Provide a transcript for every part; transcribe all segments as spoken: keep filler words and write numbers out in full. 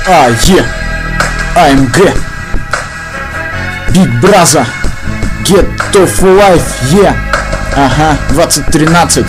А, е, АМГ, Big Brother, Ghetto for Life, е, ага, двадцать тринадцать.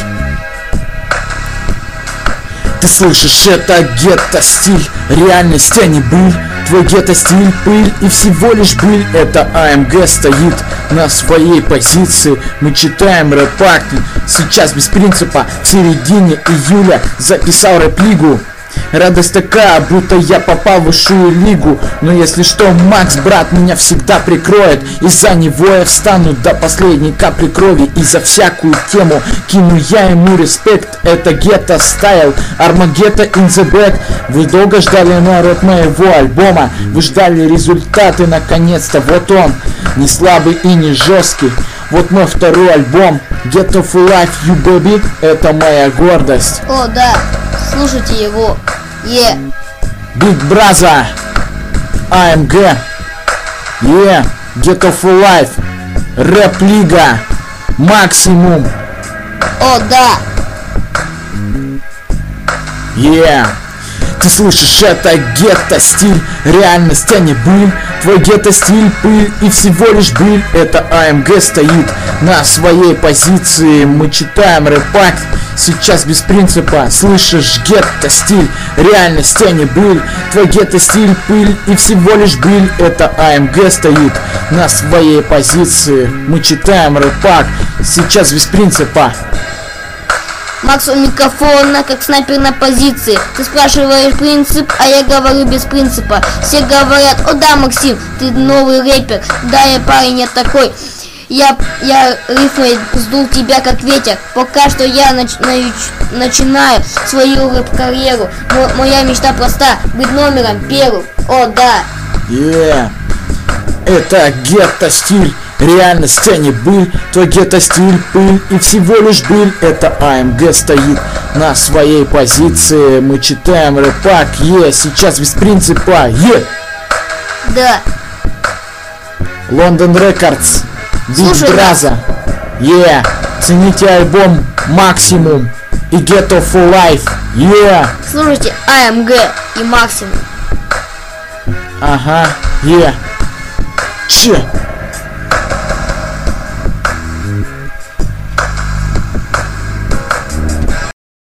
Ты слышишь, это гетто-стиль, реальность, а не быль. Твой гетто-стиль, пыль и всего лишь быль. Это АМГ стоит на своей позиции. Мы читаем рэп-акт, сейчас без принципа. В середине июля записал рэп-лигу. Радость такая, будто я попал в высшую лигу. Но если что, Макс, брат, меня всегда прикроет. Из-за него я встану до последней капли крови. И за всякую тему кину я ему респект. Это гетто стайл, Армагетто in the back. Вы долго ждали, народ, моего альбома. Вы ждали результаты, наконец-то. Вот он, не слабый и не жесткий. Вот мой второй альбом, Ghetto for Life, You Baby. Это моя гордость. О, да, слушайте его. Е. Big Brother, АМГ, е, Ghetto for Life, Рэп-лига, Максимум. О, да. Е. Ты слышишь, это гетто-стиль, реальность, а не быль. Твой гетто-стиль, пыль и всего лишь быль. Это АМГ стоит на своей позиции. Мы читаем рэп-акт, сейчас без принципа. Слышишь, гетто-стиль, реальность, а не быль. Твой гетто-стиль, пыль и всего лишь быль. Это АМГ стоит на своей позиции. Мы читаем рэп-акт, сейчас без принципа. Макс у микрофона, как снайпер на позиции. Ты спрашиваешь принцип, а я говорю без принципа. Все говорят: о да, Максим, ты новый рэпер. Да, я парень, я такой. Я, я рифмой сдул тебя как ветер. Пока что я нач, нач, начинаю свою рэп-карьеру. Мо, моя мечта проста, быть номером первым. О да. Yeah. Это гетто-стиль, реальность, а не быль. Твой гетто-стиль, пыль и всего лишь быль. Это АМГ стоит на своей позиции. Мы читаем рэп-ак, е, сейчас без принципа, е. Да. London Records, Big Brother, е. Цените альбом Максимум и Ghetto for Life, е. Слушайте АМГ и Максимум. Ага, е. Че.